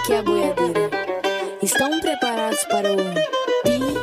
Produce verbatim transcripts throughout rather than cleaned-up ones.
aqui é a boiadeira. Estão preparados para o pi?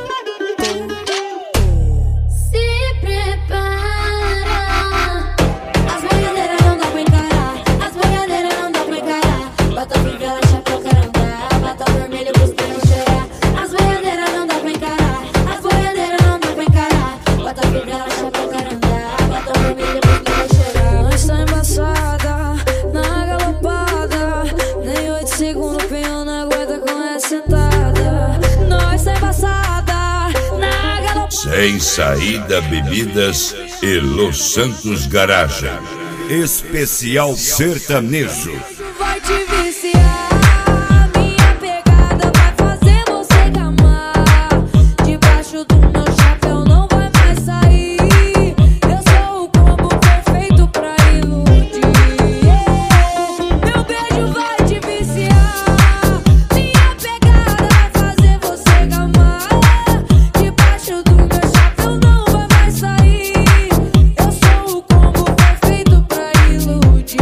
Se prepara. As boiadeiras não dá pra encarar. As boiadeiras não dá pra encarar. Bota fivela, chapéu, carandá. Bota vermelho pros peitos cheirar. As boiadeiras não dá pra encarar. As boiadeiras não dá pra encarar. Bota fivela, chapéu, carandá. Bota vermelho pros peitos cheirar. Nós tá embaçada, na galopada. Nem oito segundos o peão não aguenta com essa sentada. Nós tá embaçada, na galopada. Sem Saída Bebidas e Los Santos Garagem. Especial sertanejo. Vai te viciar. Minha pegada vai fazer você gamar. Debaixo do meu chapéu não vai mais sair. Eu sou o combo perfeito pra iludir. Meu beijo vai te viciar. Minha pegada vai fazer você gamar. Debaixo do meu chapéu não vai mais sair. Eu sou o combo perfeito pra iludir.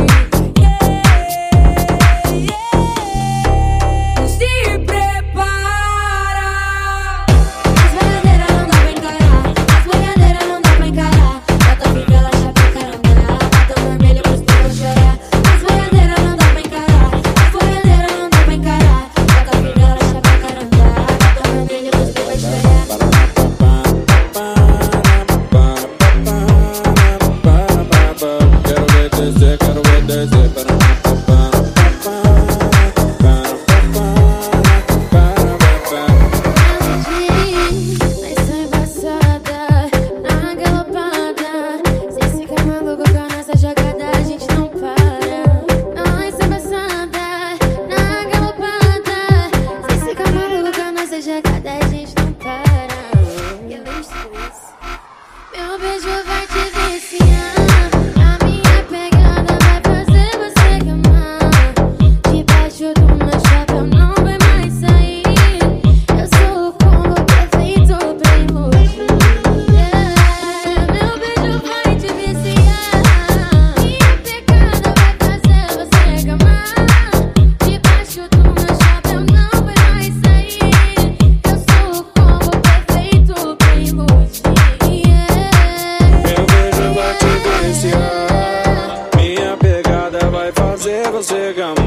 Se prepara. As boiadeiras não dá pra encarar. As boiadeiras não dá pra encarar. Bota fivela, chapéu, carandá. Bota vermelho pros peitos chorar. As boiadeiras não dá pra encarar. As boiadeiras não dá pra encarar. Bota fivela, chapéu, carandá. Bota vermelho pros peitos chorar. Quero ver descer, quero ver descer. Nós tá embaçada, na galopada. Cês fica maluco com a nossa jogada, a gente não para. Nós tá embaçada, na galopada. Cês fica maluco com a nossa jogada, a gente não para. Eu vejo isso. Meu beijo vai te viciar. A minha pegada vai fazer você gamar. Debaixo do meu chapéu não vai mais sair. Eu sou o combo perfeito pra iludir. Meu beijo vai te viciar. Minha pegada vai fazer você gamar. Debaixo do meu chapéu não vai mais sair. Eu sou o combo perfeito pra iludir. Meu beijo vai te viciar. Minha pegada vai fazer você gamar.